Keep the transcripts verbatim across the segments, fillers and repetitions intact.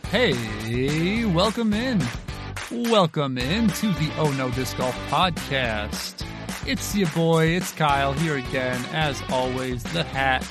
Hey, welcome in. Welcome in to the Oh No Disc Golf Podcast. It's your boy, it's Kyle, here again, as always, the hat.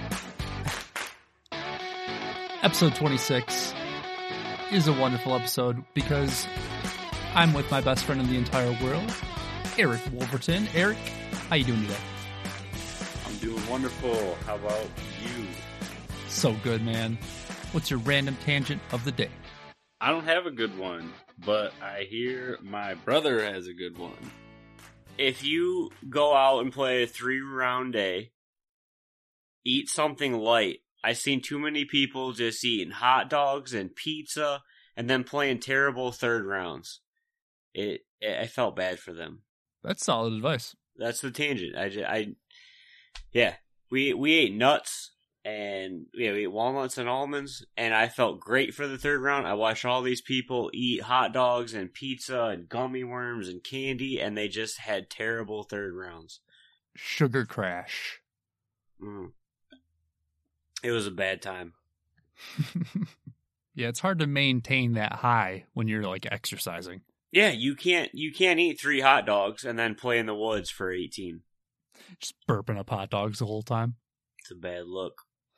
Episode twenty-six is a wonderful episode because I'm with my best friend in the entire world, Eric Wolverton. Eric, how you doing today? I'm doing wonderful. How about you? So good, man. What's your random tangent of the day? I don't have a good one, but I hear my brother has a good one. If you go out and play a three-round day, eat something light. I've seen too many people just eating hot dogs and pizza and then playing terrible third rounds. It, it I felt bad for them. That's solid advice. That's the tangent. I, just, I yeah, we we ate nuts and yeah, we ate walnuts and almonds, and I felt great for the third round. I watched all these people eat hot dogs and pizza and gummy worms and candy, and they just had terrible third rounds. Sugar crash. Mm. It was a bad time. Yeah, it's hard to maintain that high when you're like exercising. Yeah, you can't you can't eat three hot dogs and then play in the woods for eighteen. Just burping up hot dogs the whole time. It's a bad look.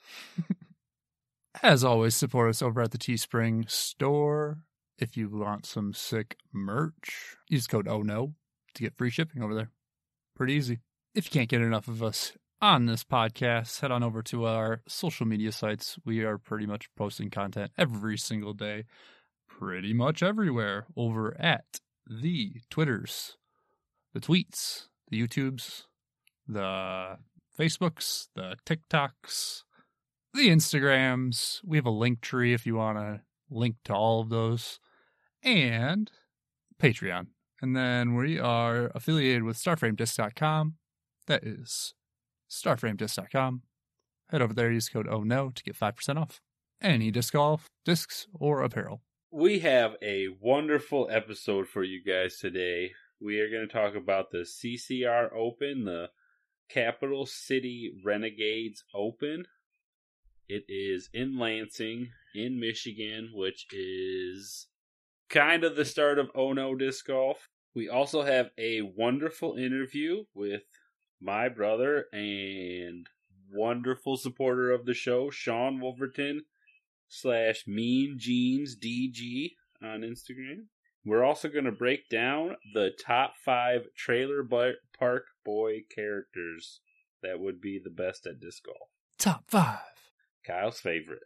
As always, support us over at the Teespring store. If you want some sick merch, use code Oh No to get free shipping over there. Pretty easy. If you can't get enough of us on this podcast, head on over to our social media sites. We are pretty much posting content every single day, pretty much everywhere, over at the Twitters, the tweets, the YouTubes, the Facebooks, the TikToks, the Instagrams. We have a link tree if you want to link to all of those, and Patreon. And then we are affiliated with Starframe Disc dot com. That is Starframe Disc dot com. Head over there, use code Oh No to get five percent off any disc golf, discs, or apparel. We have a wonderful episode for you guys today. We are going to talk about the C C R Open, the Capital City Renegades Open. It is in Lansing, in Michigan, which is kind of the start of Oh No Disc Golf. We also have a wonderful interview with my brother and wonderful supporter of the show, Sean Wolverton, slash Mean Jeans D G on Instagram. We're also going to break down the top five Trailer Park Boy characters that would be the best at disc golf. Top five. Kyle's favorite.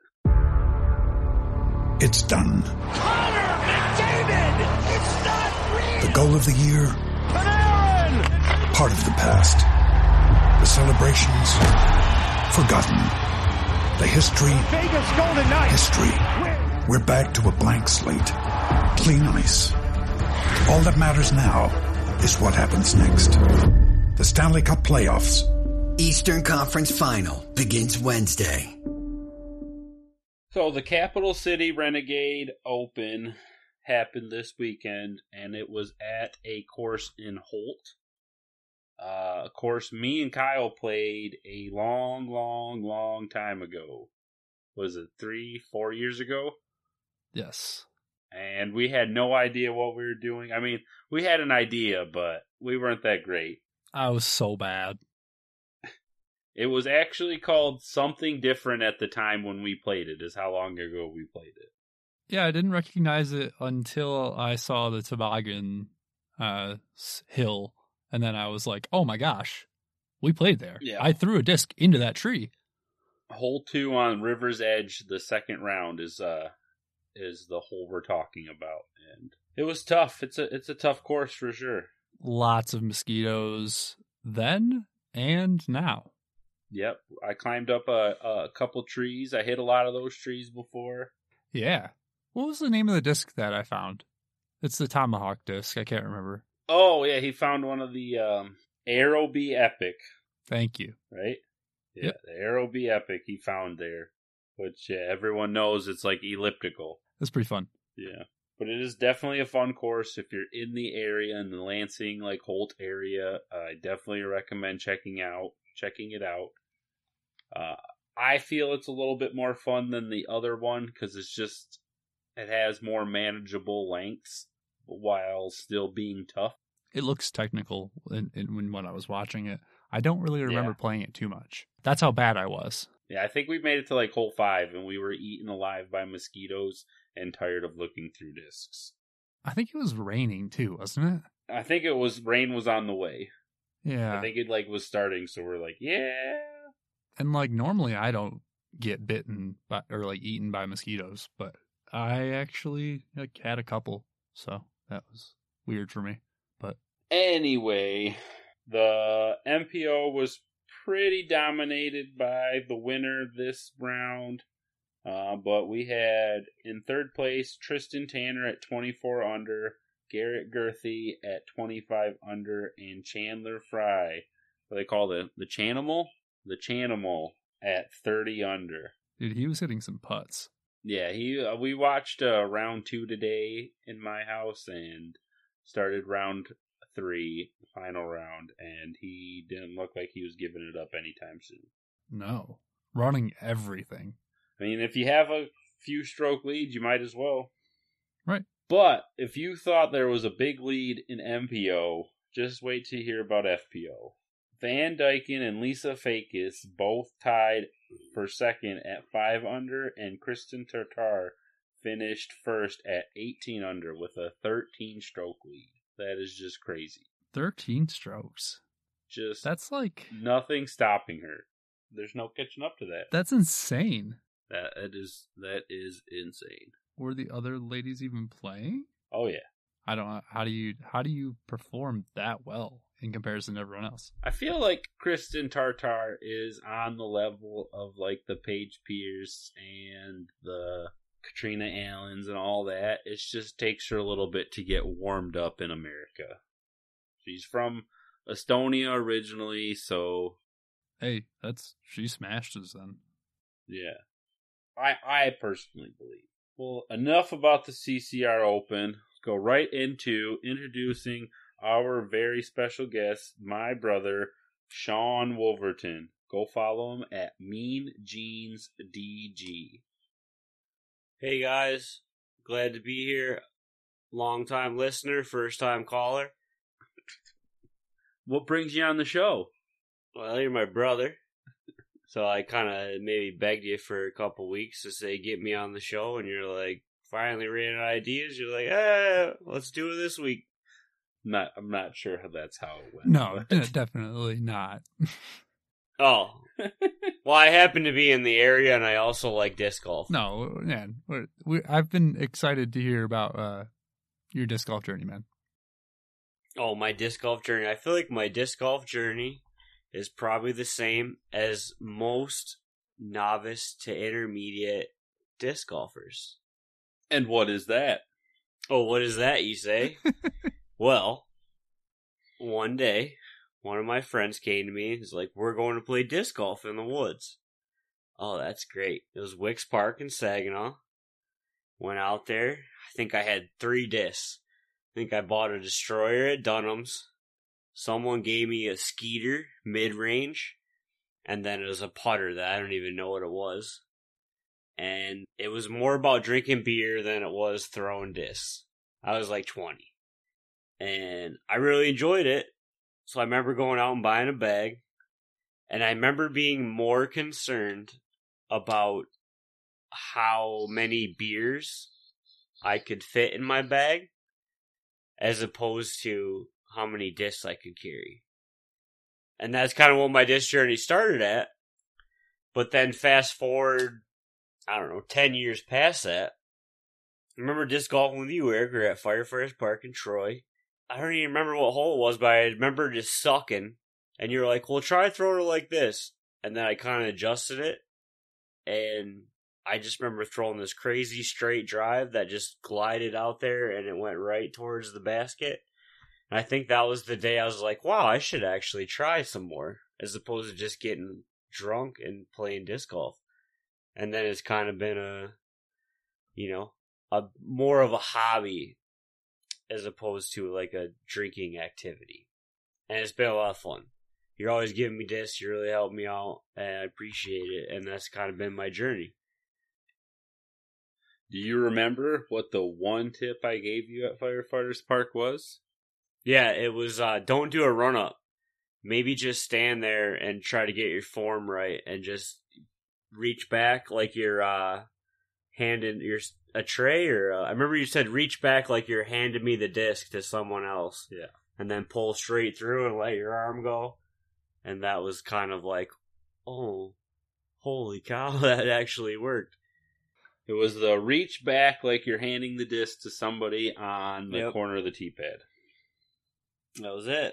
It's done. Connor McDavid! It's not real! The goal of the year. Panarin! Part of the past. The celebrations. Forgotten. The history. Vegas Golden Knights! History. We're back to a blank slate. Clean ice. All that matters now is what happens next. The Stanley Cup playoffs. Eastern Conference Final begins Wednesday. So the Capital City Renegade Open happened this weekend, and it was at a course in Holt. Uh, of course, me and Kyle played a long, long, long time ago. Was it three, four years ago? Yes. And we had no idea what we were doing. I mean, we had an idea, but we weren't that great. I was so bad. It was actually called something different at the time when we played it, is how long ago we played it. Yeah, I didn't recognize it until I saw the toboggan uh, hill, and then I was like, oh my gosh, we played there. Yeah. I threw a disc into that tree. Hole two on River's Edge, the second round, is uh is the hole we're talking about. And it was tough. It's a it's a tough course for sure. Lots of mosquitoes then and now. Yep. I climbed up a, a couple trees. I hit a lot of those trees before. Yeah. What was the name of the disc that I found? It's the Tomahawk disc. I can't remember. Oh, yeah. He found one of the um, Aerobee Epic. Thank you. Right? Yeah. Yep. The Aerobee Epic he found there. Which yeah, everyone knows it's like elliptical. That's pretty fun. Yeah. But it is definitely a fun course if you're in the area, in the Lansing, like Holt area. I definitely recommend checking out, checking it out. Uh, I feel it's a little bit more fun than the other one because it's just It has more manageable lengths while still being tough. It looks technical in, in, in when I was watching it. I don't really remember Yeah. playing it too much. That's how bad I was. Yeah, I think we made it to like hole five, and we were eaten alive by mosquitoes and tired of looking through discs. I think it was raining too, wasn't it? I think it was rain was on the way. Yeah. I think it like was starting, so we're like, yeah. And like normally I don't get bitten by, or like eaten by mosquitoes, but I actually like had a couple, so that was weird for me. But Anyway, the M P O was pretty dominated by the winner this round. Uh, but we had in third place Tristan Tanner at twenty-four under, Garrett Gurthie at twenty-five under, and Chandler Fry, what they call the the Chanimal, the Chanimal at thirty under. dude, he was hitting some putts. Yeah, he. Uh, we watched uh, round two today in my house and started round three, final round, and he didn't look like he was giving it up anytime soon. No, running everything. I mean, if you have a few stroke leads, you might as well. Right. But if you thought there was a big lead in M P O, just wait to hear about F P O. Van Dyken and Lisa Fakis both tied for second at five under, and Kristen Tartar finished first at eighteen under with a thirteen stroke lead. That is just crazy. thirteen strokes. Just That's like nothing stopping her. There's no catching up to that. that's insane. That it is that is insane. Were the other ladies even playing? Oh yeah. I don't know. How do you how do you perform that well in comparison to everyone else? I feel like Kristen Tartar is on the level of like the Paige Pierce and the Katrina Allens and all that. It just takes her a little bit to get warmed up in America. She's from Estonia originally, so Hey, that's she smashed us then. yeah. I I personally believe. Well, enough about the C C R Open. Let's go right into introducing our very special guest, my brother, Sean Wolverton. Go follow him at Mean Jeans D G. Hey guys, glad to be here. Long time listener, first time caller. What brings you on the show? Well, you're my brother. So I kind of maybe begged you for a couple weeks to say, get me on the show. And you're like, finally ran out of ideas. You're like, ah, let's do it this week. Not, I'm not sure how that's how it went. No, but- de- definitely not. Oh. Well, I happen to be in the area and I also like disc golf. No, man. We're, we I've been excited to hear about uh, your disc golf journey, man. Oh, my disc golf journey. I feel like my disc golf journey is probably the same as most novice to intermediate disc golfers. And what is that? Oh, what is that, you say? Well, one day, one of my friends came to me and was like, we're going to play disc golf in the woods. Oh, that's great. It was Wicks Park in Saginaw. Went out there. I think I had three discs. I think I bought a Destroyer at Dunham's. Someone gave me a Skeeter mid-range. And then it was a putter that I don't even know what it was. And it was more about drinking beer than it was throwing discs. I was like twenty. And I really enjoyed it. So I remember going out and buying a bag. And I remember being more concerned about how many beers I could fit in my bag as opposed to how many discs I could carry. And that's kind of what my disc journey started at. But then fast forward, I don't know, ten years past that. I remember disc golfing with you, Eric. We were at Firefighters Park in Troy. I don't even remember what hole it was, but I remember just sucking. And you were like, well, try throwing it like this. And then I kind of adjusted it. And I just remember throwing this crazy straight drive that just glided out there and it went right towards the basket. And I think that was the day I was like, wow, I should actually try some more. As opposed to just getting drunk and playing disc golf. And then it's kind of been a, you know, a more of a hobby as opposed to like a drinking activity. And it's been a lot of fun. You're always giving me this. You really helped me out, and I appreciate it. And that's kind of been my journey. Do you remember what the one tip I gave you at Firefighters Park was? Yeah, it was uh, don't do a run up. Maybe just stand there and try to get your form right, and just reach back like you're uh, handing your a tray, or uh, I remember you said reach back like you're handing me the disc to someone else. Yeah, and then pull straight through and let your arm go, and that was kind of like, oh, holy cow, that actually worked. It was the reach back like you're handing the disc to somebody on the Yep. corner of the tee pad. That was it.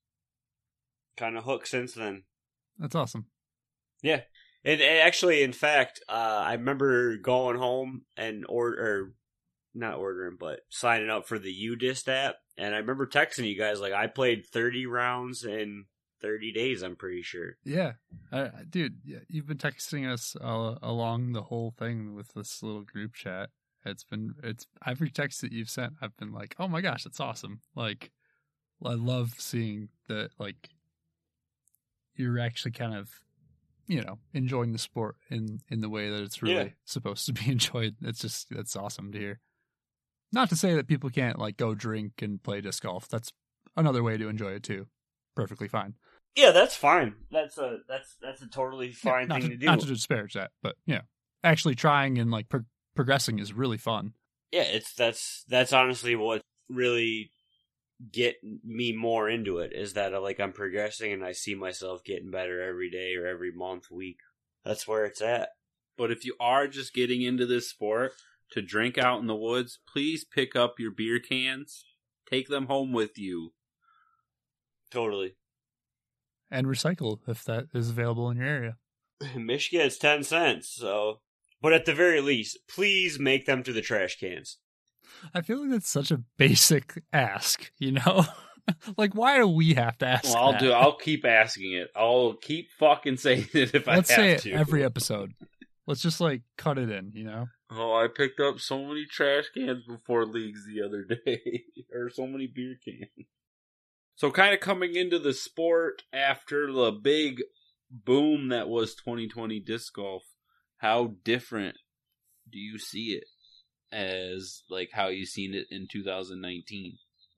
Kind of hooked since then. That's awesome. Yeah. And, and actually, in fact, uh, I remember going home and order, or not ordering, but signing up for the U-Dist app. And I remember texting you guys, like, I played thirty rounds in thirty days, I'm pretty sure. Yeah, I, dude, yeah, you've been texting us uh, along the whole thing with this little group chat. It's been, it's every text that you've sent, I've been like, oh my gosh, that's awesome. Like, I love seeing that, like, you're actually kind of, you know, enjoying the sport in, in the way that it's really Yeah. supposed to be enjoyed. It's just, it's awesome to hear. Not to say that people can't, like, go drink and play disc golf. That's another way to enjoy it, too. Perfectly fine. Yeah, that's fine. That's a that's that's a totally fine Yeah, not thing to, to do. Not to disparage that, but yeah, actually trying and like pro- progressing is really fun. Yeah, it's that's that's honestly what really get me more into it, is that like I'm progressing and I see myself getting better every day or every month, week. That's where it's at. But if you are just getting into this sport to drink out in the woods, please pick up your beer cans, take them home with you. Totally. And recycle if that is available in your area. Michigan is ten cents, so. But at the very least, please make them to the trash cans. I feel like that's such a basic ask, you know? Like, why do we have to ask Well, I'll that? do. I'll keep asking it. I'll keep fucking saying it if Let's I say have it to. every episode. Let's just like cut it in, you know? Oh, I picked up so many trash cans before leagues the other day, or so many beer cans. So, kind of coming into the sport after the big boom that was twenty twenty disc golf, how different do you see it as like how you seen it in two thousand nineteen?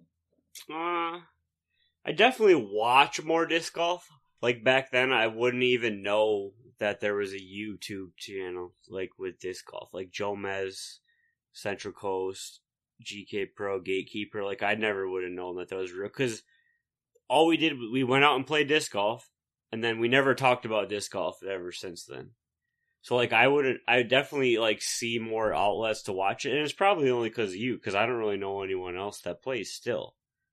Uh, I definitely watch more disc golf. Like back then, I wouldn't even know that there was a YouTube channel like with disc golf, like Joe Mez, Central Coast, G K Pro, Gatekeeper. Like I never would have known that that was real, because all we did, we went out and played disc golf, and then we never talked about disc golf ever since then. So like I would, I would definitely like see more outlets to watch it, and it's probably only because of you, because I don't really know anyone else that plays still.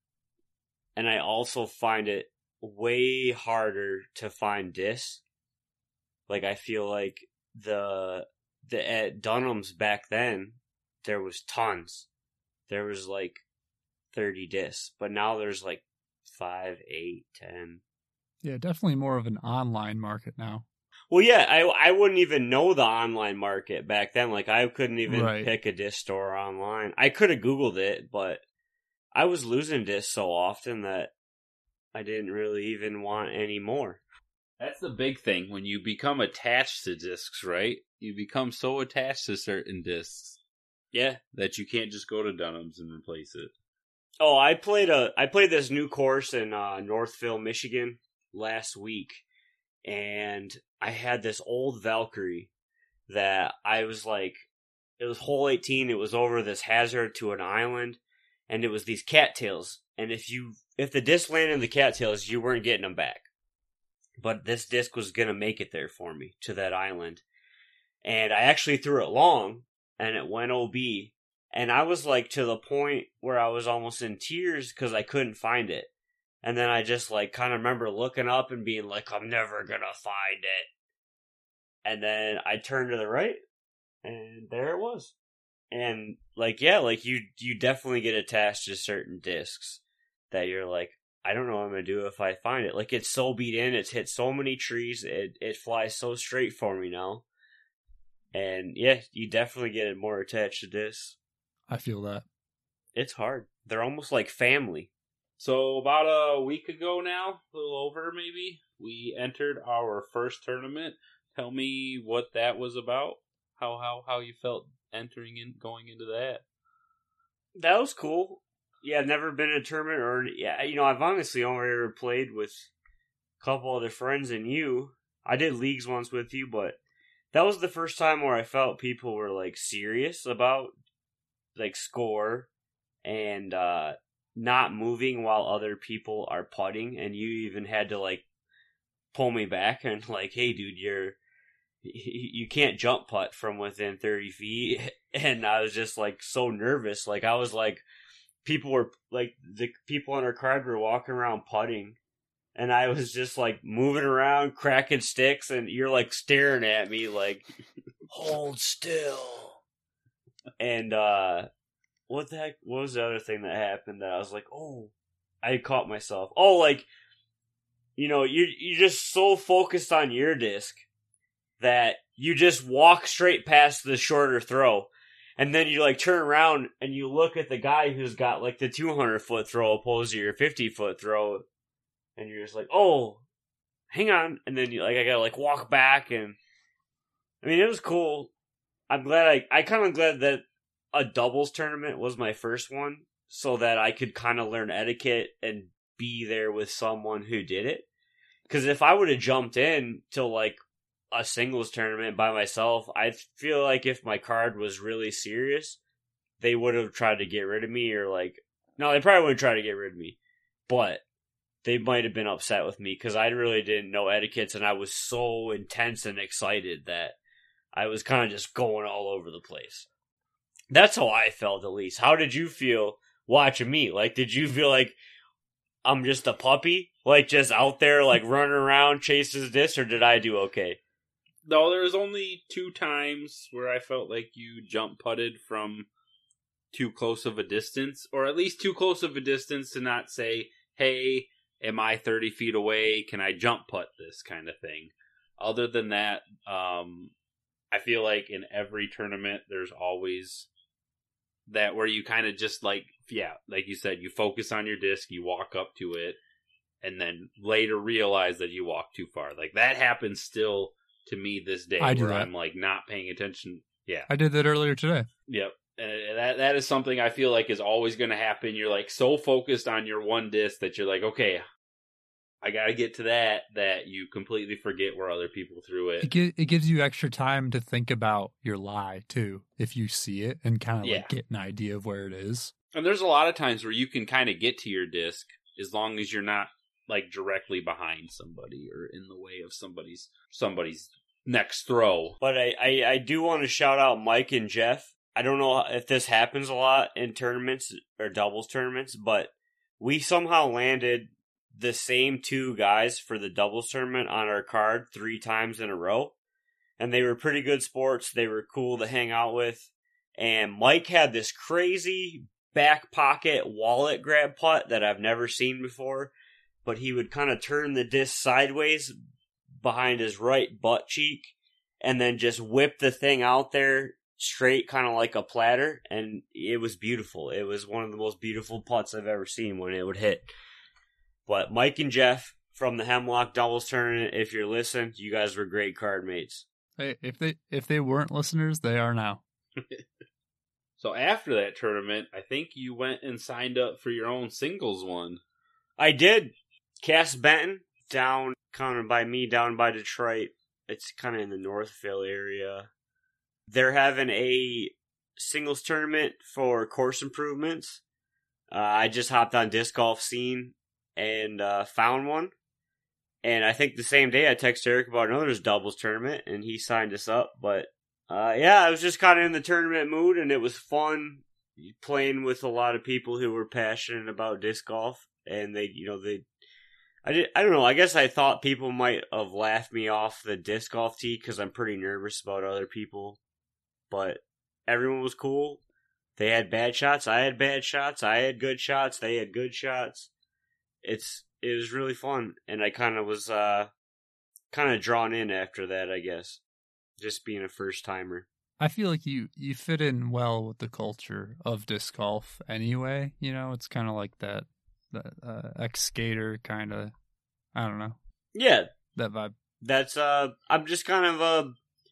And I also find it way harder to find discs. Like I feel like the the at Dunham's back then there was tons. There was like thirty discs, but now there's like five, eight, ten. Yeah, definitely more of an online market now. Well, yeah, I I wouldn't even know the online market back then. Like I couldn't even Right. pick a disc store online. I could have Googled it, but I was losing discs so often that I didn't really even want any more. That's the big thing when you become attached to discs, right? You become so attached to certain discs Yeah. that you can't just go to Dunham's and replace it. Oh, I played a I played this new course in uh, Northville, Michigan last week, and I had this old Valkyrie that I was like, it was hole eighteen. It was over this hazard to an island, and it was these cattails. And if you if the disc landed in the cattails, you weren't getting them back. But this disc was gonna make it there for me to that island, and I actually threw it long, and it went O B. And I was like to the point where I was almost in tears because I couldn't find it. And then I just like kind of remember looking up and being like, I'm never gonna find it. And then I turned to the right, and there it was. And like, yeah, like you, you definitely get attached to certain discs that you're like, I don't know what I'm gonna do if I find it. Like it's so beat in, it's hit so many trees, it it flies so straight for me now. And yeah, you definitely get more attached to discs. I feel that. It's hard. They're almost like family. So about a week ago now, a little over maybe, we entered our first tournament. Tell me what that was about. How how how you felt entering in, going into that. That was cool. Yeah, I've never been in a tournament, or yeah, you know, I've honestly only ever played with a couple other friends and you. I did leagues once with you, but that was the first time where I felt people were like serious about like score and uh, not moving while other people are putting, and you even had to like pull me back and like, hey, dude, you're you can't jump putt from within thirty feet, and I was just like so nervous, like I was like. People were like the people on our card were walking around putting, and I was just like moving around, cracking sticks, and you're like staring at me like, hold still. And uh, what the heck? What was the other thing that happened that I was like, oh, I caught myself. Oh, like, you know, you you're just so focused on your disc that you just walk straight past the shorter throw. And then you like turn around and you look at the guy who's got like the two hundred foot throw opposed to your fifty foot throw, and you're just like, oh, hang on. And then you like I gotta like walk back, and I mean it was cool. I'm glad I I kind of glad that a doubles tournament was my first one, so that I could kind of learn etiquette and be there with someone who did it. Because if I would have jumped in to like a singles tournament by myself, I feel like if my card was really serious, they would have tried to get rid of me, or like, no, they probably wouldn't try to get rid of me, but they might have been upset with me because I really didn't know etiquettes, and I was so intense and excited that I was kind of just going all over the place. That's how I felt, at least. How did you feel watching me? Like, did you feel like I'm just a puppy, like just out there, like running around chasing this, or did I do okay? No, there was only two times where I felt like you jump putted from too close of a distance, or at least too close of a distance to not say, hey, am I thirty feet away? Can I jump putt this kind of thing? Other than that, um, I feel like in every tournament, there's always that where you kind of just like, yeah, like you said, you focus on your disc, you walk up to it, and then later realize that you walked too far. Like that happens still to me this day, I do where that. I'm like not paying attention. Yeah, I did that earlier today. Yep, and that that is something I feel like is always going to happen. You're like so focused on your one disc that you're like, okay, I got to get to that, that you completely forget where other people threw it. It, gi- it gives you extra time to think about your lie too, if you see it and kind of Yeah. like get an idea of where it is. And there's a lot of times where you can kind of get to your disc as long as you're not like directly behind somebody or in the way of somebody's somebody's next throw. But I, I, I do want to shout out Mike and Jeff. I don't know if this happens a lot in tournaments or doubles tournaments, but we somehow landed the same two guys for the doubles tournament on our card three times in a row. And they were pretty good sports. They were cool to hang out with. And Mike had this crazy back pocket wallet grab putt that I've never seen before. But he would kind of turn the disc sideways behind his right butt cheek and then just whip the thing out there straight, kind of like a platter. And it was beautiful. It was one of the most beautiful putts I've ever seen when it would hit. But Mike and Jeff from the Hemlock Doubles Tournament, if you're listening, you guys were great card mates. Hey, if they if they weren't listeners, they are now. So after that tournament, I think you went and signed up for your own singles one. I did. Cass Benton, down kind of by me, down by Detroit. It's kind of in the Northville area. They're having a singles tournament for course improvements. Uh, I just hopped on Disc Golf Scene and uh, found one. And I think the same day I texted Eric about another doubles tournament, and he signed us up. But uh, yeah, I was just kind of in the tournament mood, and it was fun playing with a lot of people who were passionate about disc golf. And they, you know, they, I did, I don't know. I guess I thought people might have laughed me off the disc golf tee because I'm pretty nervous about other people. But everyone was cool. They had bad shots. I had bad shots. I had good shots. They had good shots. It's it was really fun, and I kind of was uh, kind of drawn in after that. I guess just being a first timer. I feel like you, you fit in well with the culture of disc golf anyway. You know, it's kind of like that, that uh, ex-skater kind of, I don't know. Yeah. That vibe. That's, uh, I'm just kind of a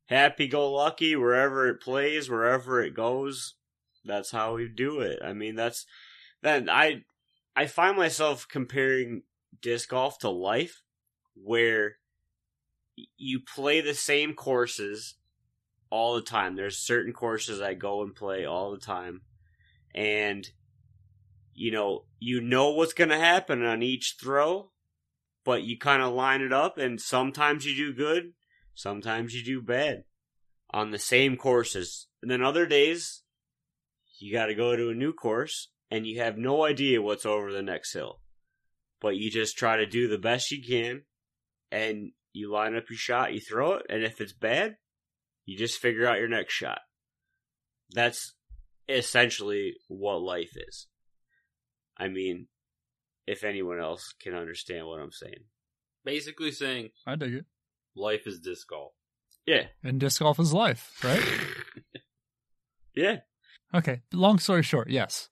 happy-go-lucky, wherever it plays, wherever it goes, that's how we do it. I mean, that's... Then I, I find myself comparing disc golf to life, where you play the same courses all the time. There's certain courses I go and play all the time. And, you know, you know what's going to happen on each throw, but you kind of line it up, and sometimes you do good, sometimes you do bad on the same courses. And then other days, you got to go to a new course, and you have no idea what's over the next hill. But you just try to do the best you can, and you line up your shot, you throw it, and if it's bad, you just figure out your next shot. That's essentially what life is. I mean, if anyone else can understand what I'm saying. Basically saying, I dig it. life is disc golf. Yeah. And disc golf is life, right? Yeah. Okay, long story short, yes.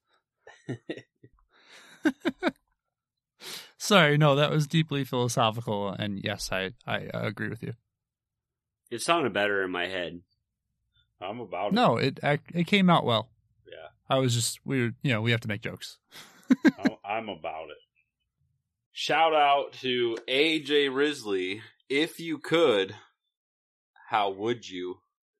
Sorry, no, that was deeply philosophical, and yes, I, I uh, agree with you. It sounded better in my head. I'm about it. No, it it came out well. Yeah. I was just, we were, you know, we have to make jokes. I'm, I'm about it. Shout out to A J Risley. If you could, how would you?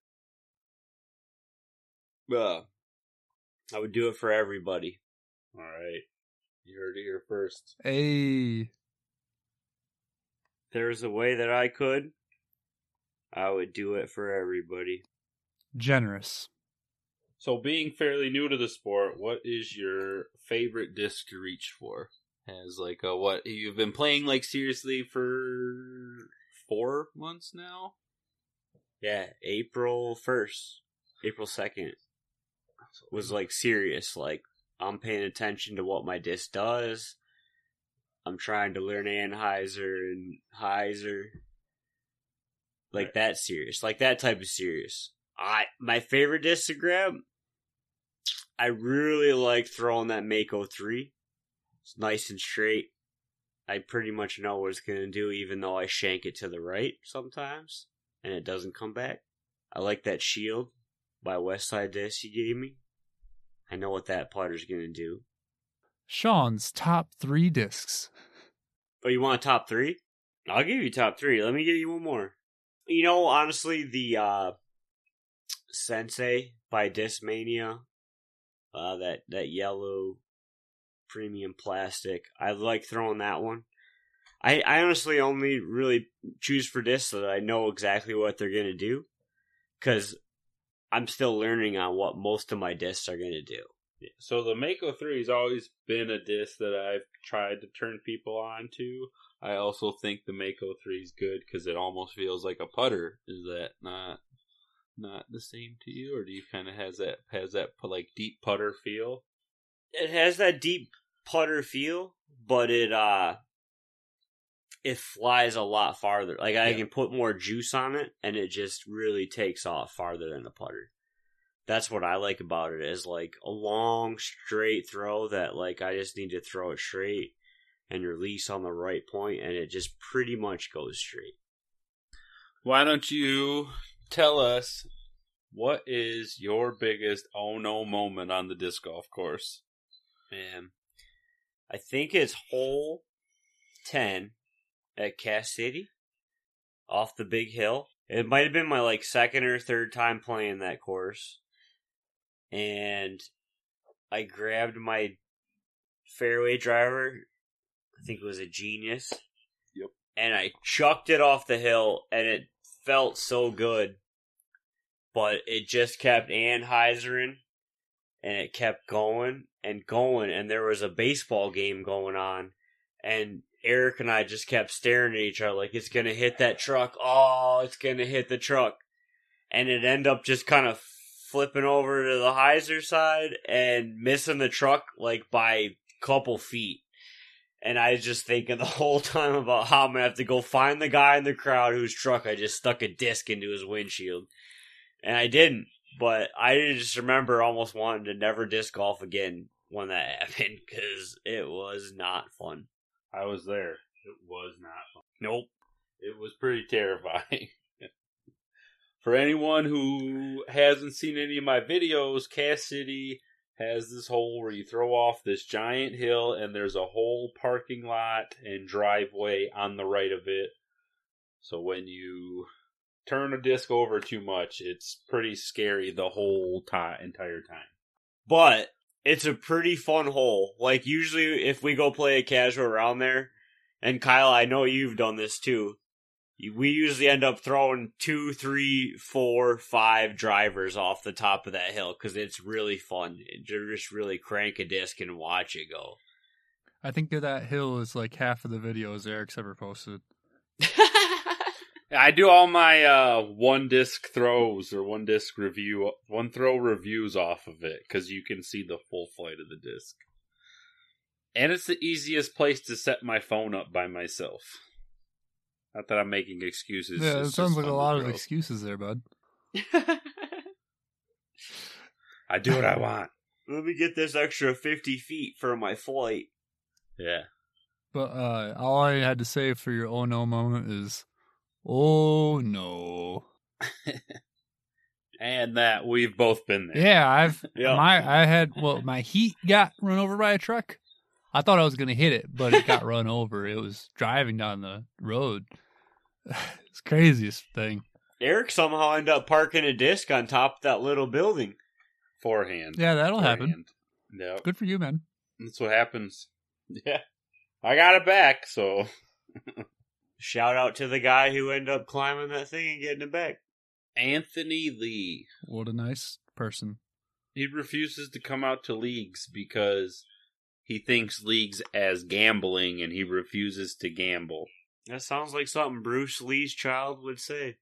Uh, I would do it for everybody. All right. You heard it here first. Hey. If there was a way that I could, I would do it for everybody. Generous. So, being fairly new to the sport, what is your favorite disc to reach for? As like a, what you've been playing like seriously for four months now? Yeah, April first, April second was like serious. Like, I'm paying attention to what my disc does. I'm trying to learn Anheuser and Heiser. Like, that serious. Like, that type of serious. I My favorite disc to grab, I really like throwing that Mako three. It's nice and straight. I pretty much know what it's going to do, even though I shank it to the right sometimes, and it doesn't come back. I like that Shield by Westside Disc you gave me. I know what that putter's going to do. Sean's top three discs. Oh, you want a top three? I'll give you top three. Let me give you one more. You know, honestly, the uh, Sensei by Discmania, uh, that, that yellow premium plastic, I like throwing that one. I, I honestly only really choose for discs so that I know exactly what they're going to do, because I'm still learning on what most of my discs are going to do. Yeah. So the Mako three has always been a disc that I've tried to turn people on to. I also think the Mako three is good because it almost feels like a putter. Is that not not the same to you, or do you kind of has that has that like deep putter feel? It has that deep putter feel, but it uh it flies a lot farther. Like, I yeah. can put more juice on it, and it just really takes off farther than a putter. That's what I like about it, is like a long straight throw that, like, I just need to throw it straight and release on the right point, and it just pretty much goes straight. Why don't you tell us what is your biggest oh no moment on the disc golf course? Man, I think it's hole ten at Cass City off the big hill. It might have been my like second or third time playing that course. And I grabbed my fairway driver. I think it was a Genius. Yep. And I chucked it off the hill, and it felt so good. But it just kept Anheisering, and it kept going and going. And there was a baseball game going on, and Eric and I just kept staring at each other like, it's going to hit that truck. Oh, it's going to hit the truck. And it ended up just kind of flipping over to the Heiser side and missing the truck like by a couple feet. And I was just thinking the whole time about how I'm going to have to go find the guy in the crowd whose truck I just stuck a disc into his windshield. And I didn't, but I just remember almost wanting to never disc golf again when that happened, because it was not fun. I was there. It was not fun. Nope. It was pretty terrifying. For anyone who hasn't seen any of my videos, Cass City has this hole where you throw off this giant hill, and there's a whole parking lot and driveway on the right of it. So when you turn a disc over too much, it's pretty scary the whole time, entire time. But it's a pretty fun hole. Like, usually if we go play a casual around there, and Kyle, I know you've done this too, we usually end up throwing two, three, four, five drivers off the top of that hill because it's really fun. You just really crank a disc and watch it go. I think that that hill is like half of the videos Eric's ever posted. I do all my uh, one disc throws or one disc review, one throw reviews off of it because you can see the full flight of the disc. And it's the easiest place to set my phone up by myself. Not that I'm making excuses. Yeah, it it's sounds just like a fun to lot of throw. excuses there, bud. I do what I want. Let me get this extra fifty feet for my flight. Yeah. But uh, all I had to say for your oh no moment is, oh no. And that we've both been there. Yeah, I've Yeah. my I had well, my Heat got run over by a truck. I thought I was gonna hit it, but it got run over. It was driving down the road. It's the craziest thing. Eric somehow ended up parking a disc on top of that little building. Forehand. Yeah, that'll happen. Forehand. Yep. Good for you, man. That's what happens. Yeah. I got it back, so. Shout out to the guy who ended up climbing that thing and getting it back. Anthony Lee. What a nice person. He refuses to come out to leagues because he thinks leagues as gambling and he refuses to gamble. That sounds like something Bruce Lee's child would say.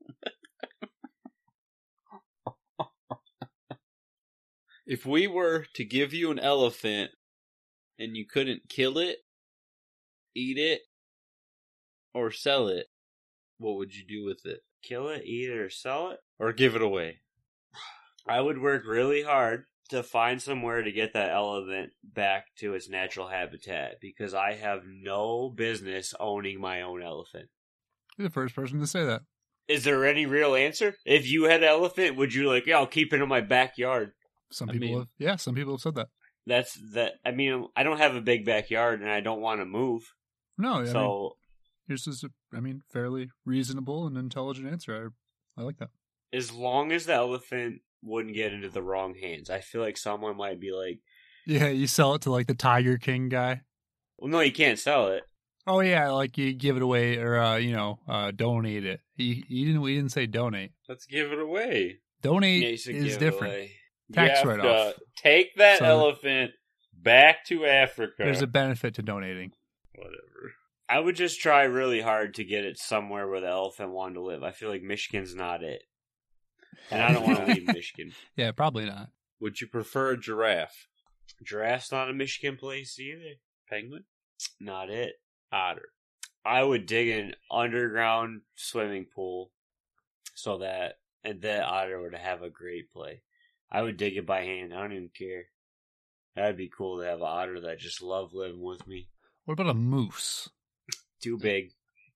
If we were to give you an elephant and you couldn't kill it, eat it, or sell it, what would you do with it? Kill it, eat it, or sell it? Or give it away? I would work really hard to find somewhere to get that elephant back to its natural habitat because I have no business owning my own elephant. You're the first person to say that. Is there any real answer? If you had an elephant, would you like, yeah, I'll keep it in my backyard? Some I people mean- have, yeah, some people have said that. That's that. I mean, I don't have a big backyard and I don't want to move. No, I mean, so yours is, a, I mean, fairly reasonable and intelligent answer. I, I like that. as long as the elephant wouldn't get into the wrong hands, I feel like someone might be like, Yeah, you sell it to like the Tiger King guy. well, no, you can't sell it. Oh yeah, like you give it away or uh, you know, uh, donate it. You, you didn't. We didn't say donate. Let's give it away. Donate Yeah, you should is give it different. away. Tax You have write-off. to take that So- elephant back to Africa. There's a benefit to donating. Whatever. I would just try really hard to get it somewhere where the elephant wanted to live. I feel like Michigan's not it. And I don't want to leave Michigan. Yeah, probably not. Would you prefer a giraffe? Giraffe's not a Michigan place either. Penguin? Not it. Otter. I would dig an underground swimming pool so that and that otter would have a great play. I would dig it by hand. I don't even care. That'd be cool to have an otter that just loved living with me. What about a moose? Too big.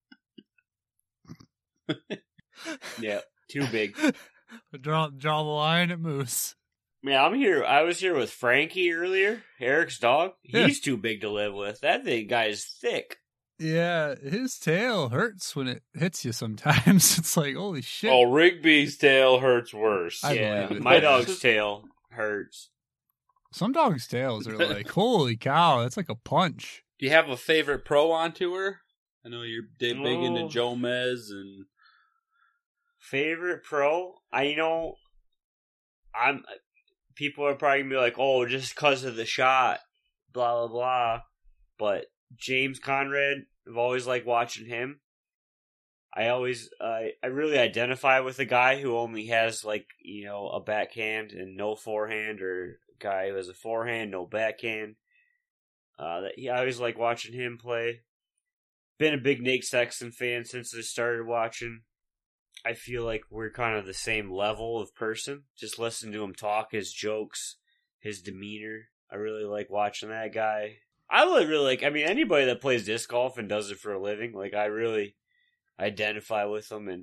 Yeah, too big. draw draw the line at moose. Man, I'm here. I was here with Frankie earlier, Eric's dog. Yeah. He's too big to live with. That thing guy's thick. Yeah, his tail hurts when it hits you sometimes. It's like, holy shit. Oh, Rigby's tail hurts worse. I yeah, believe it. my dog's tail hurts. Some dogs' tails are like, holy cow, that's like a punch. Do you have a favorite pro on tour? I know you're big big into Oh. Jomez and Favorite pro? I you know, I'm. People are probably gonna be like, "Oh, just because of the shot," blah blah blah. But James Conrad, I've always liked watching him. I always, uh, I really identify with a guy who only has like you know a backhand and no forehand, or a guy who has a forehand, no backhand. Uh, that yeah, I always like watching him play. Been a big Nate Sexton fan since I started watching. I feel like we're kind of the same level of person. Just listen to him talk, his jokes, his demeanor. I really like watching that guy. I really, really like, I mean, anybody that plays disc golf and does it for a living, like, I really identify with them and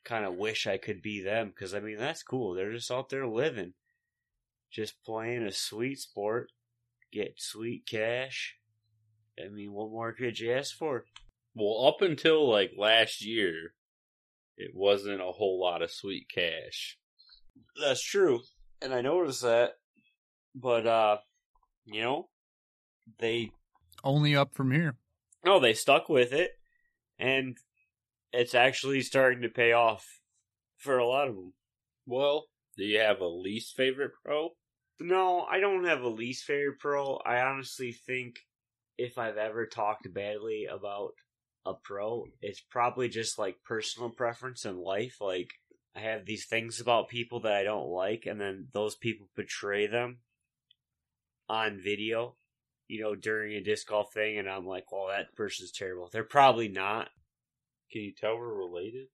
kind of wish I could be them, because, I mean, that's cool. They're just out there living. Just playing a sweet sport. Get sweet cash. I mean, what more could you ask for? Well, up until, like, last year, it wasn't a whole lot of sweet cash. That's true. And I noticed that. But, uh, you know, they... Only up from here. No, they stuck with it. And it's actually starting to pay off for a lot of them. Well, do you have a least favorite pro? No, I don't have a least favorite pro. I honestly think if I've ever talked badly about a pro, it's probably just like personal preference in life. Like, I have these things about people that I don't like, and then those people portray them on video, you know, during a disc golf thing, and I'm like, well, that person's terrible. They're probably not. Can you tell we're related?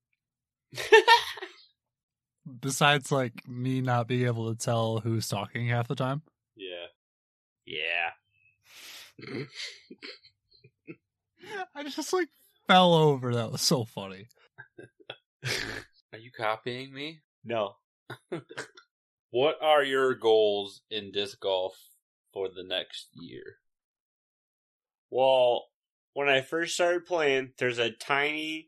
Besides, like, me not being able to tell who's talking half the time. Yeah. Yeah. I just, like, fell over. That was so funny. Are you copying me? No. What are your goals in disc golf for the next year? Well, when I first started playing, there's a tiny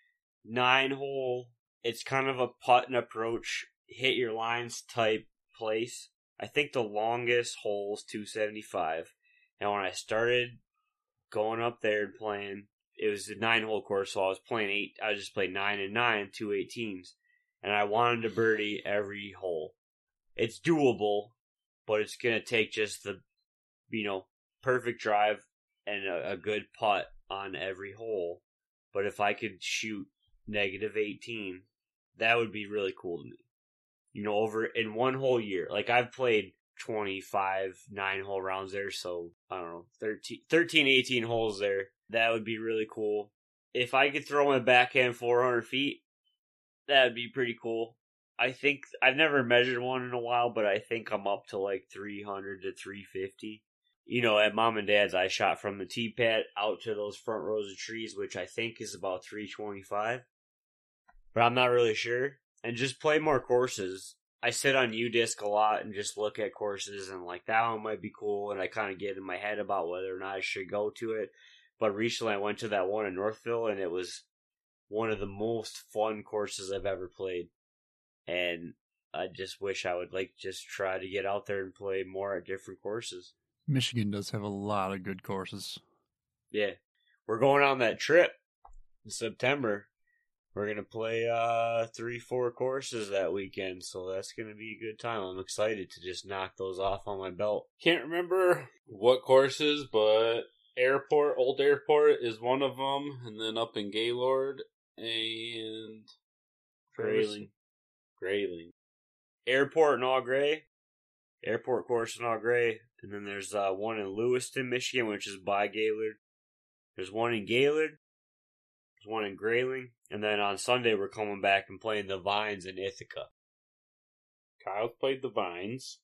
nine-hole, it's kind of a putt and approach, hit your lines type place. I think the longest hole is two seventy-five. And when I started going up there and playing, it was a nine-hole course, so I was playing eight. I just played nine and nine, two eighteens, and I wanted to birdie every hole. It's doable, but it's gonna take just the, you know, perfect drive and a, a good putt on every hole. But if I could shoot negative eighteen, that would be really cool to me. You know, over in one whole year. Like, I've played twenty-five nine-hole rounds there, so, I don't know, thirteen, thirteen, eighteen holes there. That would be really cool. If I could throw my backhand four hundred feet, that would be pretty cool. I think, I've never measured one in a while, but I think I'm up to like three hundred to three fifty. You know, at Mom and Dad's, I shot from the tee pad out to those front rows of trees, which I think is about three twenty-five. But I'm not really sure. And just play more courses. I sit on U-Disc a lot and just look at courses and like, that one might be cool. And I kind of get in my head about whether or not I should go to it. But recently I went to that one in Northville, and it was one of the most fun courses I've ever played. And I just wish I would like just try to get out there and play more at different courses. Michigan does have a lot of good courses. Yeah. We're going on that trip in September. We're going to play uh, three, four courses that weekend, so that's going to be a good time. I'm excited to just knock those off on my belt. Can't remember what courses, but Airport, Old Airport is one of them, and then up in Gaylord and Grayling. Grayling. Airport in Au Gres. Airport course in Au Gres. And then there's uh, one in Lewiston, Michigan, which is by Gaylord. There's one in Gaylord. There's one in Grayling. And then on Sunday, we're coming back and playing the Vines in Ithaca. Kyle's played the Vines.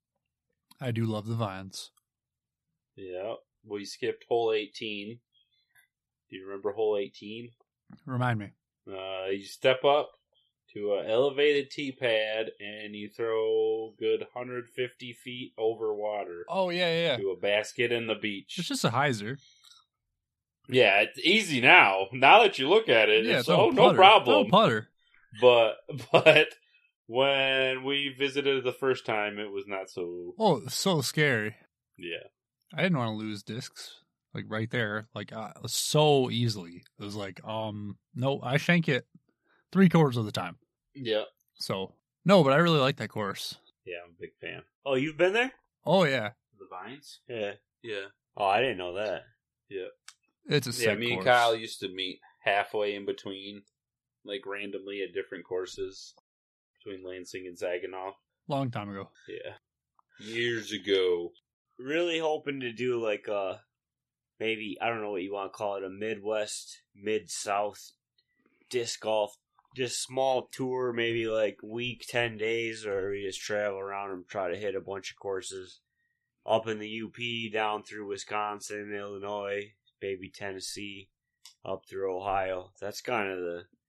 I do love the Vines. Yeah. We skipped hole eighteen. Do you remember hole eighteen? Remind me. Uh, you step up to an elevated tee pad, and you throw good one hundred fifty feet over water. Oh, yeah, yeah, yeah. To a basket in the beach. It's just a hyzer. Yeah, it's easy now. Now that you look at it, Yeah, it's, throw oh, a no putter. problem. Throw a putter. But, but when we visited the first time, it was not so... Oh, it's so scary. Yeah. I didn't want to lose discs. Like, right there. Like, uh, so easily. It was like, um, no, I shank it three quarters of the time. Yeah. So, no, but I really like that course. Yeah, I'm a big fan. Oh, you've been there? Oh, yeah. The Vines? Yeah. Yeah. Oh, I didn't know that. Yeah. It's a sick Yeah, me course. and Kyle used to meet halfway in between, like randomly at different courses between Lansing and Saginaw. Long time ago. Yeah. Years ago. Really hoping to do like a, maybe, I don't know what you want to call it, a Midwest, Mid-South disc golf, just small tour, maybe like week, ten days, or we just travel around and try to hit a bunch of courses. Up in the U P, down through Wisconsin, Illinois, maybe Tennessee, up through Ohio. That's kind of the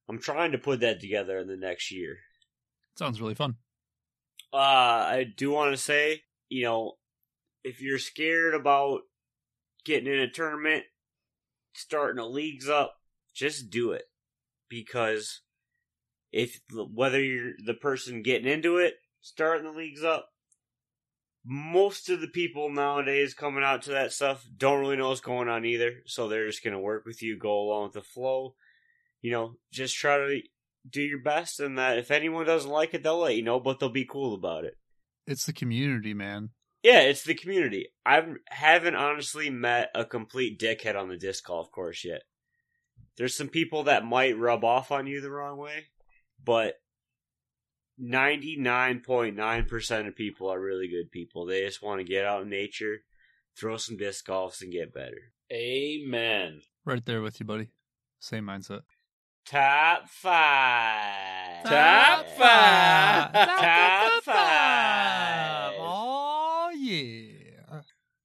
I'm trying to put that together in the next year. Sounds really fun. Uh, I do want to say, you know, if you're scared about getting in a tournament, starting the leagues up, just do it. Because if whether you're the person getting into it, starting the leagues up, most of the people nowadays coming out to that stuff don't really know what's going on either. So they're just going to work with you, go along with the flow. You know, just try to do your best, and that if anyone doesn't like it, they'll let you know, but they'll be cool about it. It's the community, man. Yeah, it's the community. I haven't honestly met a complete dickhead on the disc golf course yet. There's some people that might rub off on you the wrong way, but ninety-nine point nine percent of people are really good people. They just want to get out in nature, throw some disc golfs, and get better. Amen. Right there with you, buddy. Same mindset. Top five. Top five. Top five. Oh, yeah.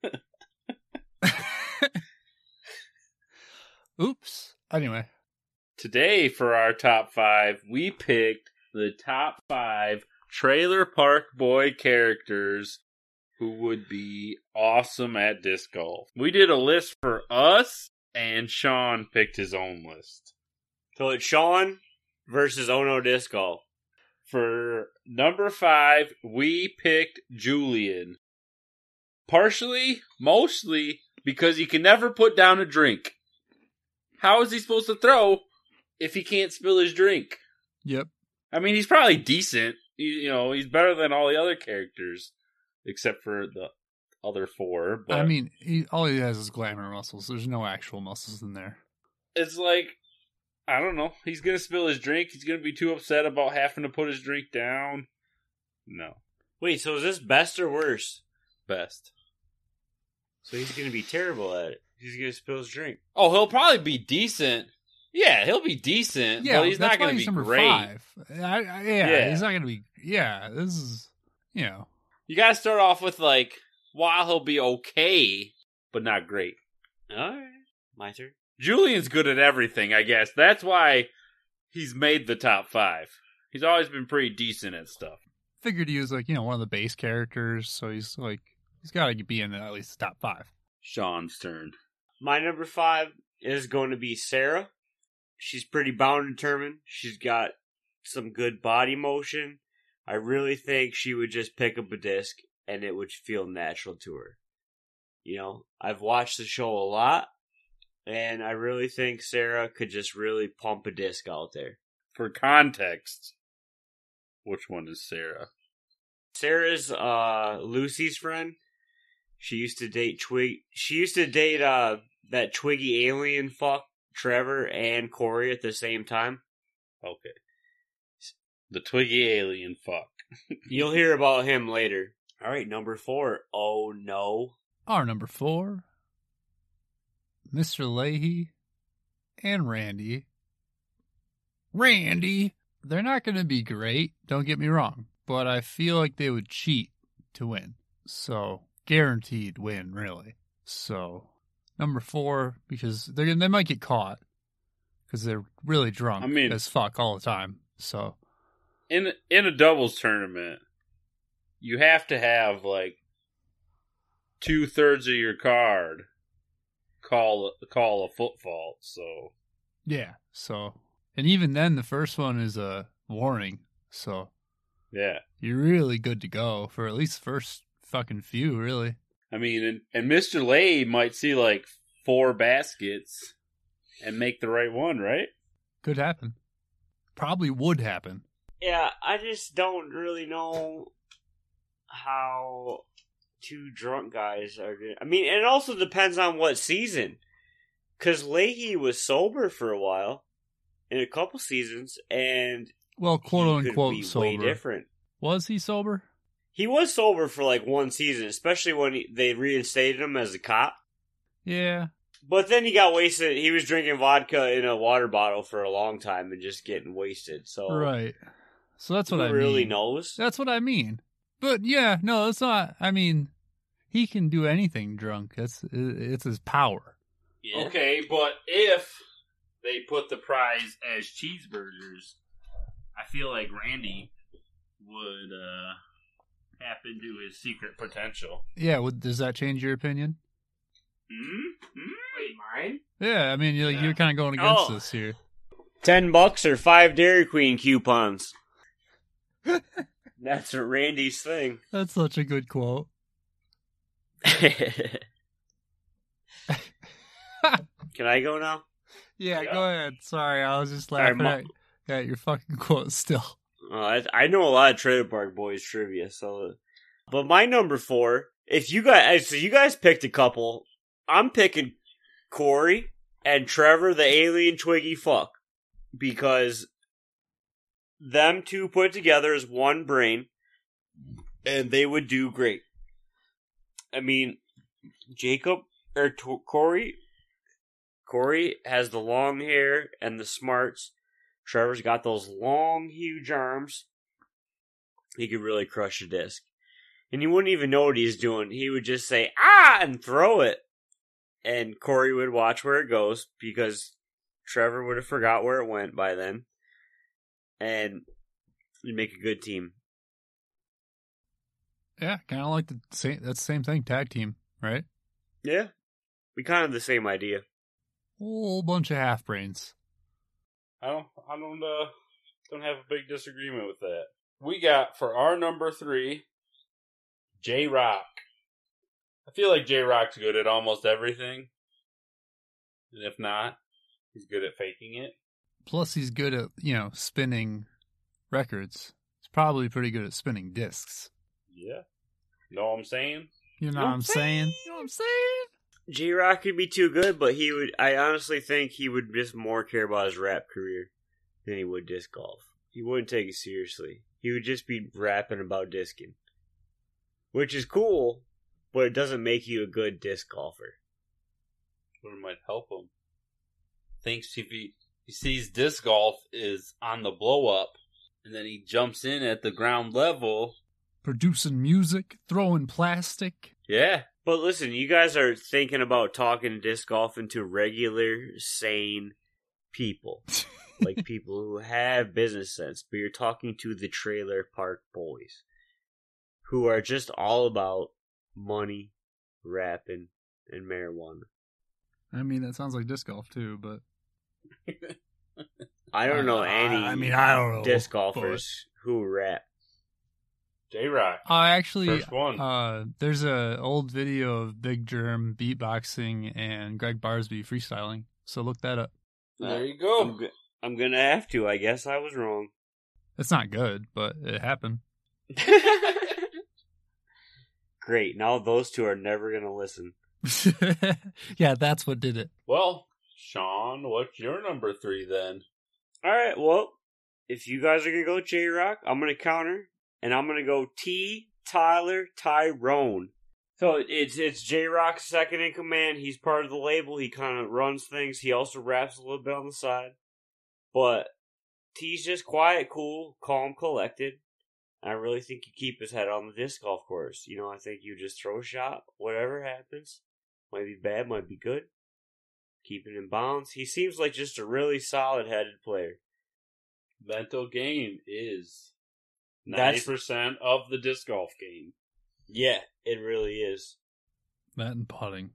Oops. Anyway. Today, for our top five, we picked the top five Trailer Park Boy characters who would be awesome at disc golf. We did a list for us, and Sean picked his own list. So it's Sean versus Ono Disc Golf. For number five, we picked Julian. Partially, mostly, because he can never put down a drink. How is he supposed to throw if he can't spill his drink? Yep. I mean, he's probably decent. You, you know, he's better than all the other characters, except for the other four. But I mean, he, all he has is glamour muscles. There's no actual muscles in there. it's like, I don't know. He's going to spill his drink. He's going to be too upset about having to put his drink down. No. Wait, so is this best or worse? Best. So he's going to be terrible at it. He's going to spill his drink. Oh, he'll probably be decent. Yeah, he'll be decent, Yeah, but he's that's not going why to he's be number great. five. I, I, yeah, Yeah. he's not going to be. Yeah, this is, you know. You got to start off with, like, while he'll be okay, but not great. All right. My turn. Julian's good at everything, I guess. That's why he's made the top five. He's always been pretty decent at stuff. Figured he was like, you know, one of the base characters, so he's like, he's got to be in at least the top five. Sean's turn. My number five is going to be Sarah. She's pretty bound and determined. She's got some good body motion. I really think she would just pick up a disc and it would feel natural to her. You know, I've watched the show a lot, and I really think Sarah could just really pump a disc out there. For context, which one is Sarah? Sarah's uh, Lucy's friend. She used to date Twig. She used to date uh, that Twiggy alien fuck Trevor and Corey at the same time. Okay. The Twiggy alien fuck. You'll hear about him later. All right, number four. Oh no. Our number four, Mister Leahy and Randy. Randy, they're not going to be great, don't get me wrong, but I feel like they would cheat to win. So, guaranteed win, really. So, number four, because they they might get caught because they're really drunk I mean- as fuck all the time. So, In in a doubles tournament, you have to have like two thirds of your card call call a foot fault. So yeah. So, and even then, the first one is a warning. So, yeah, you're really good to go for at least the first fucking few, really. I mean, and, and Mister Lay might see like four baskets and make the right one, right? Could happen. Probably would happen. Yeah, I just don't really know how two drunk guys are gonna... I mean, it also depends on what season. Because Leahy was sober for a while, in a couple seasons, and Well, quote he unquote could be sober. way different. Was he sober? He was sober for like one season, especially when he, they reinstated him as a cop. Yeah. But then he got wasted. He was drinking vodka in a water bottle for a long time and just getting wasted. So Right. So that's what who I really mean. knows? That's what I mean. But yeah, no, it's not. I mean, he can do anything drunk. That's it's his power. Yeah. Okay, but if they put the prize as cheeseburgers, I feel like Randy would uh, tap into his secret potential. Yeah, would, does that change your opinion? Mm-hmm. Wait, mine? Yeah, I mean, you're, Yeah. you're kind of going against Oh. us here. Ten bucks or five Dairy Queen coupons. That's Randy's thing. That's such a good quote. Can I go now? Yeah, Yeah. go ahead. Sorry, I was just All right, laughing Ma- at, at your fucking quote still. Uh, I, I know a lot of Trailer Park Boys trivia, so. But my number four, if you guys, so you guys picked a couple, I'm picking Corey and Trevor, the alien Twiggy fuck, because them two put together as one brain, and they would do great. I mean, Jacob or T- Corey, Corey has the long hair and the smarts. Trevor's got those long, huge arms. He could really crush a disc. And you wouldn't even know what he's doing. He would just say, ah, and throw it. And Corey would watch where it goes, because Trevor would have forgot where it went by then. And you'd make a good team. Yeah, kind of like the same. That's the same thing. Tag team, right? Yeah. We kind of have the same idea. Whole bunch of half brains. I don't, I don't, uh, don't have a big disagreement with that. We got for our number three, J Rock. I feel like J Rock's good at almost everything, and if not, he's good at faking it. Plus, he's good at you know spinning records. He's probably pretty good at spinning discs. Yeah, know what I'm saying? You know Know what I'm saying? You know what I'm saying? J-Rock could be too good, but he would. I honestly think he would just more care about his rap career than he would disc golf. He wouldn't take it seriously. He would just be rapping about discing, which is cool, but it doesn't make you a good disc golfer. But it might help him. Thinks if he, he sees disc golf is on the blow up, and then he jumps in at the ground level. Producing music, throwing plastic. Yeah, But listen, you guys are thinking about talking disc golf into regular, sane people. Like people who have business sense. But you're talking to the Trailer Park Boys. Who are just all about money, rapping, and marijuana. I mean, that sounds like disc golf too, but I don't know Uh, any I mean, I don't know, disc golfers who rap. J Rock. Uh, actually, First one. uh, there's a old video of Big Germ beatboxing and Greg Barsby freestyling. So look that up. There you I'm, go. go- I'm gonna have to. I guess I was wrong. It's not good, but it happened. Great. Now those two are never gonna listen. Yeah, that's what did it. Well, Sean, what's your number three then? All right. Well, if you guys are gonna go J Rock, I'm gonna counter, and I'm gonna go T. Tyler Tyrone. So it's it's J Rock's second in command. He's part of the label. He kind of runs things. He also raps a little bit on the side, but T's just quiet, cool, calm, collected. I really think you keep his head on the disc golf course. You know, I think you just throw a shot, whatever happens. Might be bad, might be good. Keep it in bounds. He seems like just a really solid-headed player. Mental game is ninety That's percent of the disc golf game. yeah, it really is. That and putting.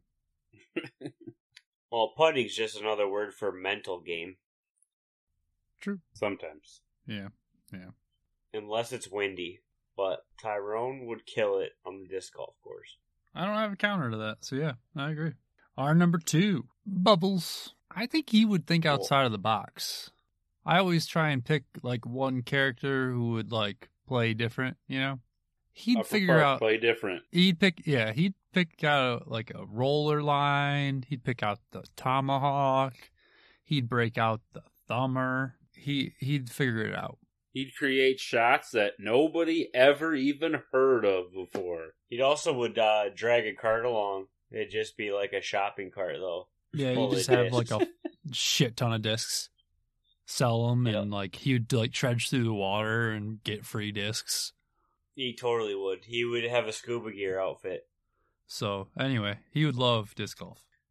Well, putting's just another word for mental game, True. Sometimes. Yeah. Yeah. unless it's windy. But Tyrone would kill it on the disc golf course. I don't have a counter to that, so yeah, I agree. Our number two, Bubbles. I think he would think outside of the box. I always try and pick like one character who would like play different, you know? He'd Upper figure Park out play different. he'd pick yeah, he'd pick out a, like a roller line, he'd pick out the tomahawk, he'd break out the thumber. He he'd figure it out. He'd create shots that nobody ever even heard of before. He also would uh, drag a cart along. It'd just be like a shopping cart, though. Yeah, Full you of just have like discs. a shit ton of discs. Sell them, Yep. and like he would like trudge through the water and get free discs. He totally would. He would have a scuba gear outfit. So anyway, he would love disc golf.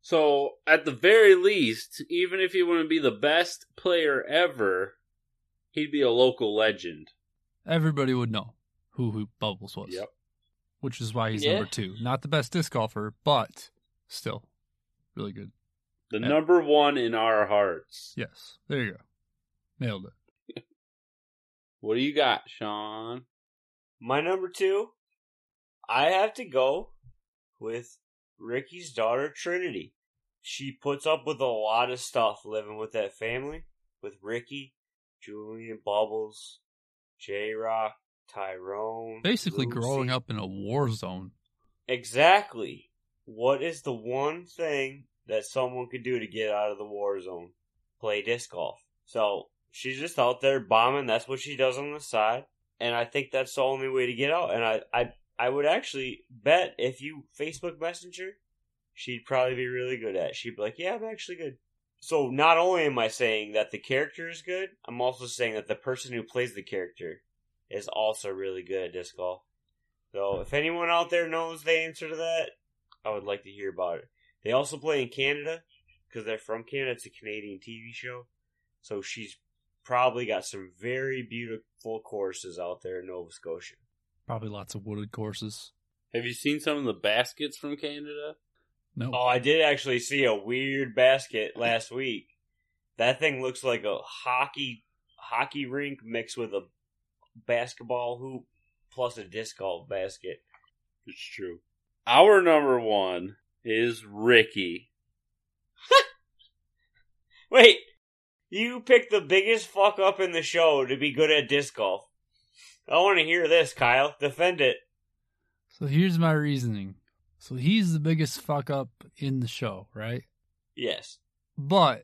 So, at the very least, even if he wouldn't be the best player ever, he'd be a local legend. Everybody would know who, who Bubbles was. Yep. Which is why he's Yeah. number two. Not the best disc golfer, but still really good. The Yeah. number one in our hearts. Yes. There you go. Nailed it. What do you got, Sean? My number two, I have to go with Ricky's daughter, Trinity. She puts up with a lot of stuff living with that family, with Ricky, Julian, Bubbles, J-Rock, Tyrone. Basically Lucy. growing up in a war zone. Exactly. What is the one thing that someone could do to get out of the war zone? Play disc golf. So she's just out there bombing. That's what she does on the side. And I think that's the only way to get out. And I, I, I would actually bet if you Facebook Messenger, she'd probably be really good at it. She'd be like, yeah, I'm actually good. So not only am I saying that the character is good, I'm also saying that the person who plays the character is also really good at disc golf. So if anyone out there knows the answer to that, I would like to hear about it. They also play in Canada, because they're from Canada. It's a Canadian T V show. So she's probably got some very beautiful courses out there in Nova Scotia. Probably lots of wooded courses. Have you seen some of the baskets from Canada? No. Oh, I did actually see a weird basket last week. That thing looks like a hockey hockey rink mixed with a basketball hoop plus a disc golf basket. It's true. Our number one is Ricky. Wait, you picked the biggest fuck up in the show to be good at disc golf. I want to hear this, Kyle. Defend it. So here's my reasoning. So he's the biggest fuck up in the show, right? Yes. But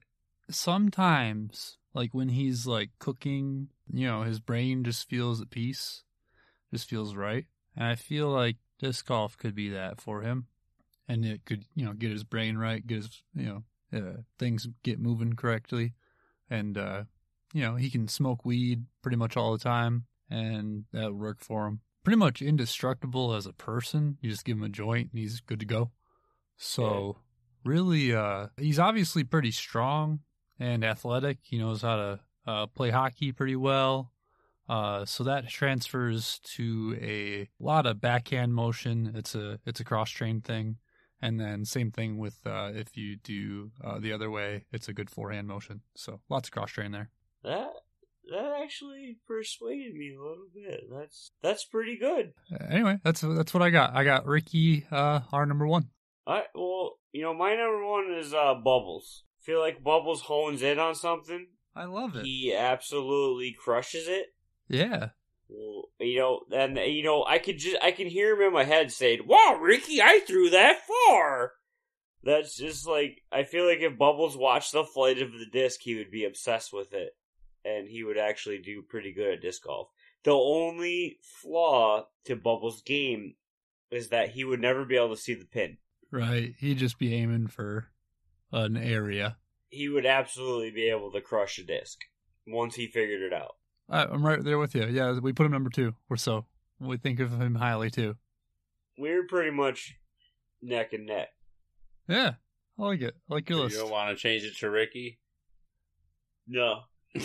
sometimes, like when he's like cooking, you know, his brain just feels at peace, just feels right. And I feel like disc golf could be that for him. And it could, you know, get his brain right, get his, you know, uh, things get moving correctly. And, uh, you know, he can smoke weed pretty much all the time, and that would work for him. Pretty much indestructible as a person. You just give him a joint and he's good to go. So really, uh, he's obviously pretty strong and athletic. He knows how to uh, play hockey pretty well. Uh, so that transfers to a lot of backhand motion. It's a it's a cross-trained thing. And then same thing with uh, if you do uh, the other way, it's a good forehand motion. So lots of cross-train there. That that actually persuaded me a little bit. That's that's pretty good. Uh, anyway, that's that's what I got. I got Ricky, uh, our number one. All right, well, you know, my number one is uh, Bubbles. I feel like Bubbles hones in on something. I love it. He absolutely crushes it. Yeah. Well, you know, and you know, I could just I can hear him in my head saying, "Wow, Ricky, I threw that far." That's just like, I feel like if Bubbles watched the flight of the disc, he would be obsessed with it, and he would actually do pretty good at disc golf. The only flaw to Bubbles' game is that he would never be able to see the pin. Right. He'd just be aiming for an area. He would absolutely be able to crush a disc once he figured it out. I, I'm right there with you. Yeah, we put him number two, or so. We think of him highly, too. We're pretty much neck and neck. Yeah, I like it. I like your You list. don't want to change it to Ricky? No.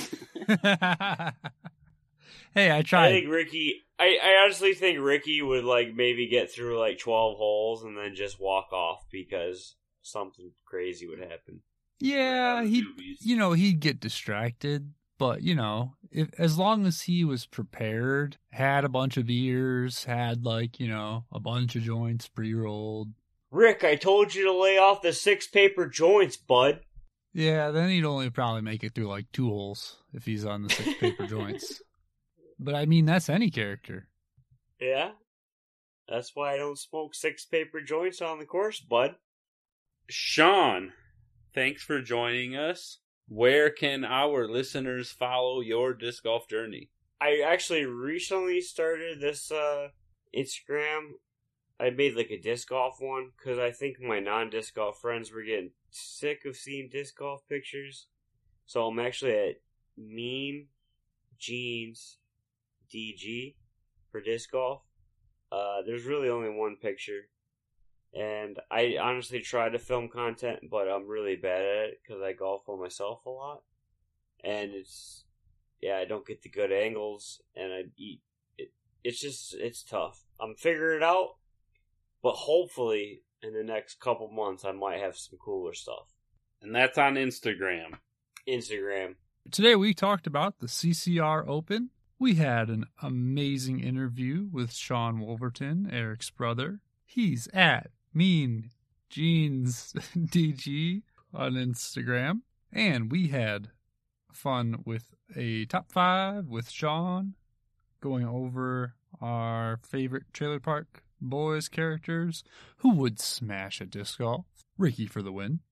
Hey, I I tried. think Ricky, I, I honestly think Ricky would like maybe get through like twelve holes and then just walk off because something crazy would happen. Yeah, he, Doobies. you know, he'd get distracted, but you know, if as long as he was prepared, had a bunch of beers, had like you know a bunch of joints pre-rolled. Rick, I told you to lay off the six paper joints, bud. Yeah, then he'd only probably make it through like two holes if he's on the six paper joints. But I mean, that's any character. Yeah? That's why I don't smoke six paper joints on the course, bud. Sean, thanks for joining us. Where can our listeners follow your disc golf journey? I actually recently started this uh, Instagram. I made like a disc golf one because I think my non-disc golf friends were getting sick of seeing disc golf pictures. So I'm actually at Meme Jeans D G for disc golf. Uh, there's really only one picture. And I honestly try to film content, but I'm really bad at it because I golf by myself a lot. And it's, yeah, I don't get the good angles, and I eat, it, it's just, it's tough. I'm figuring it out, but hopefully in the next couple months I might have some cooler stuff. And that's on Instagram. Instagram. Today we talked about the C C R Open. We had an amazing interview with Sean Wolverton, Eric's brother. He's at Mean Jeans D G on Instagram. And we had fun with a top five with Sean, going over our favorite trailer park boys characters who would smash at disc golf. Ricky for the win.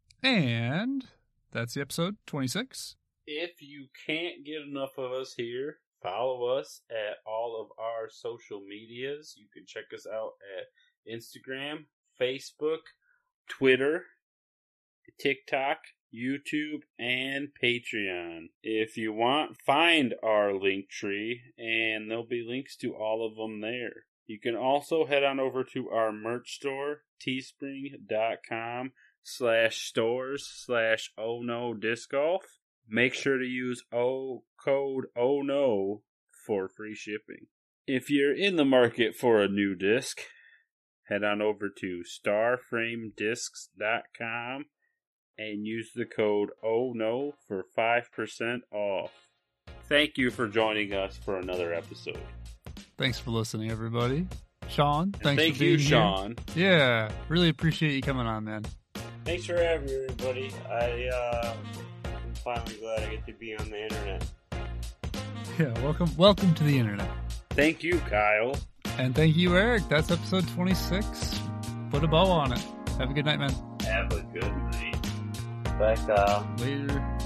And that's the episode twenty-six. If you can't get enough of us here, follow us at all of our social medias. You can check us out at Instagram, Facebook, Twitter, TikTok, YouTube, and Patreon. If you want, find our link tree, and there'll be links to all of them there. You can also head on over to our merch store, teespring.com slash stores slash oh no disc golf. Make sure to use O code oh no for free shipping. If you're in the market for a new disc, head on over to star frame discs dot com and use the code oh no for five percent off. Thank you for joining us for another episode. Thanks for listening, everybody. Sean, And thanks thank for being you, here. Sean. Yeah, really appreciate you coming on, man. Thanks for having me, everybody. I, uh, I'm finally glad I get to be on the internet. Yeah, welcome welcome to the internet. Thank you, Kyle. And thank you, Eric. That's episode twenty-six. Put a bow on it. Have a good night, man. Have a good night. Bye, Kyle. Later.